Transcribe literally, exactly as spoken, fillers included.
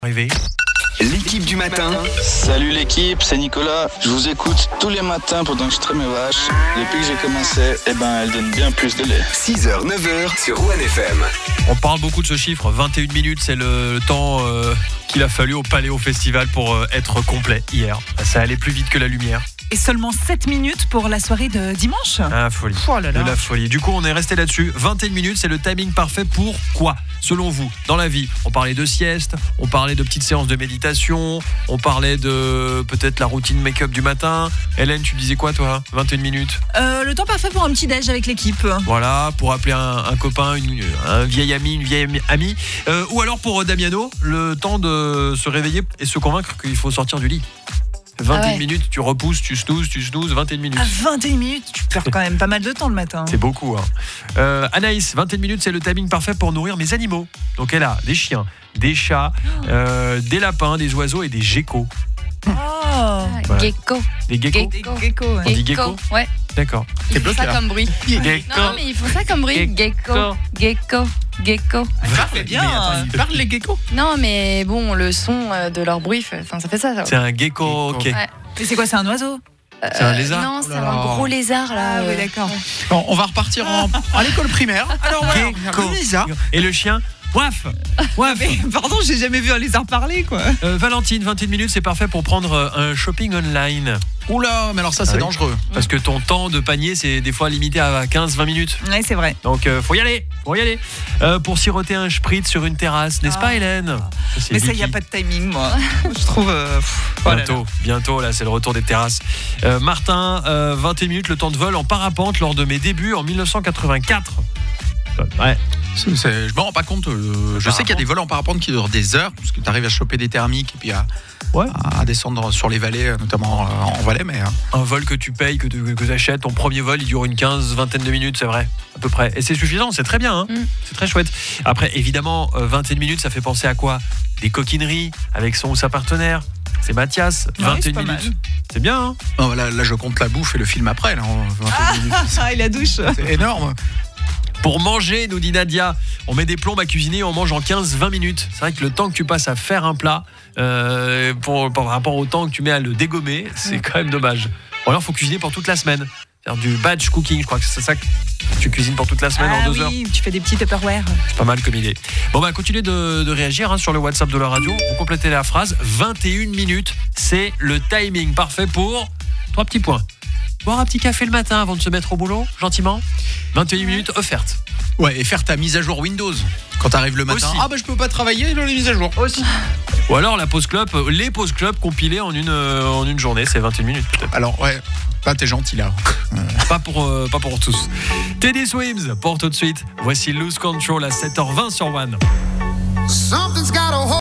Arrivé. L'équipe du matin. Salut l'équipe, c'est Nicolas. Je vous écoute tous les matins pendant que je traite mes vaches. Depuis que j'ai commencé, eh ben, elles donnent bien plus de lait. six heures neuf heures sur Rouen F M. On parle beaucoup de ce chiffre, vingt et une minutes, c'est le temps euh, qu'il a fallu au Paléo Festival pour euh, être complet hier. Ça allait plus vite que la lumière. Et seulement sept minutes pour la soirée de dimanche. Ah, folie. Oh là là. De la folie. Du coup, on est resté là-dessus. vingt et une minutes, c'est le timing parfait pour quoi ? Selon vous, dans la vie, on parlait de sieste, on parlait de petites séances de méditation, on parlait de peut-être la routine make-up du matin. Hélène, tu disais quoi toi ? vingt et une minutes. Euh, le temps parfait pour un petit déj avec l'équipe. Voilà, pour appeler un, un copain, une, un vieil ami, une vieille amie. Euh, ou alors pour Damiano, le temps de se réveiller et se convaincre qu'il faut sortir du lit. vingt et une Ah ouais. minutes, tu repousses, tu snoozes, tu snoozes, vingt et une minutes. À vingt et une minutes, tu perds quand même pas mal de temps le matin. C'est beaucoup. Hein. Euh, Anaïs, vingt et une minutes, c'est le timing parfait pour nourrir mes animaux. Donc elle a des chiens, des chats, euh, des lapins, des oiseaux et des geckos. Oh. Ouais. Gecko. Des geckos Des geckos, ouais. On dit gecko ? Ouais. D'accord. Ils font ça comme bruit. Gecko. Non, mais ils font ça comme bruit. Gecko. Gecko. Gecko. Parfait, bien. ils parlent les geckos ? Non, mais bon, le son euh, de leur bruit, fait- enfin, ça fait ça. ça. C'est un gecko, ok. Ouais. Mais c'est quoi, c'est un oiseau? C'est un lézard ? Non, c'est Oh là un là. gros lézard là. Ah oui, euh. d'accord. Bon, on va repartir en, à l'école primaire. Alors voilà, Gecko. le lézard. Et le chien ? Waf Waf Mais pardon, j'ai jamais vu un lézard parler, quoi. Euh, Valentine, vingt et une minutes, c'est parfait pour prendre euh, un shopping online. Oula, mais alors ça c'est Ah oui. dangereux. Parce que ton temps de panier, c'est des fois limité à quinze vingt minutes. Ouais, c'est vrai. Donc, euh, faut y aller, faut y aller. Euh, pour siroter un spritz sur une terrasse, n'est-ce Ah. pas, Hélène ? C'est Mais ça, il Vicky. n'y a pas de timing, moi. Je trouve. euh, pff, oh là là. Bientôt, bientôt, là, c'est le retour des terrasses. Euh, Martin, euh, vingt et une minutes, le temps de vol en parapente lors de mes débuts en dix-neuf cent quatre-vingt-quatre. Ouais. C'est- c'est- je me rends pas compte. euh, je sais qu'il y a des vols en parapente qui durent des heures, parce que tu arrives à choper des thermiques et puis à, Ouais. à descendre sur les vallées, notamment euh, en vallée. Mais, hein. Un vol que tu payes, que tu que tu achètes, ton premier vol, il dure une quinze, vingtaine de minutes, c'est vrai, à peu près. Et c'est suffisant, c'est très bien, hein. Mm. C'est très chouette. Après, évidemment, euh, vingt et une minutes, ça fait penser à quoi ? Des coquineries avec son ou sa partenaire. C'est Mathias, Ouais, vingt et c'est une pas minutes. mal. C'est bien, hein. Non, là, là, je compte la bouffe et le film après. Là, en vingt et une minutes. Ah, et la douche. C'est énorme. Pour manger, nous dit Nadia, on met des plombes à cuisiner et on mange en quinze vingt minutes. C'est vrai que le temps que tu passes à faire un plat, euh, pour, par rapport au temps que tu mets à le dégommer, c'est quand même dommage. Ou alors, il faut cuisiner pour toute la semaine. Faire du batch cooking, je crois que c'est ça que tu cuisines pour toute la semaine Ah en deux heures. oui, tu fais des petits Tupperware. C'est pas mal comme idée. Bon, bah, continuez de, de réagir hein, sur le WhatsApp de la radio. Vous complétez la phrase. vingt et une minutes, c'est le timing parfait pour trois petits points. Boire un petit café le matin avant de se mettre au boulot, gentiment. vingt et une minutes offertes. Ouais, et faire ta mise à jour Windows. Quand tu arrives le matin, Aussi. ah bah je peux pas travailler, dans les mises à jour. Aussi. Ou alors la pause club, euh, les pauses club compilées en une, euh, en une journée, c'est vingt et une minutes peut-être. Alors, ouais, là t'es gentil là. Pas pour, euh, pas pour tous. Teddy Swims, pour tout de suite. Voici Lose Control à sept heures vingt sur One. Something's got a hold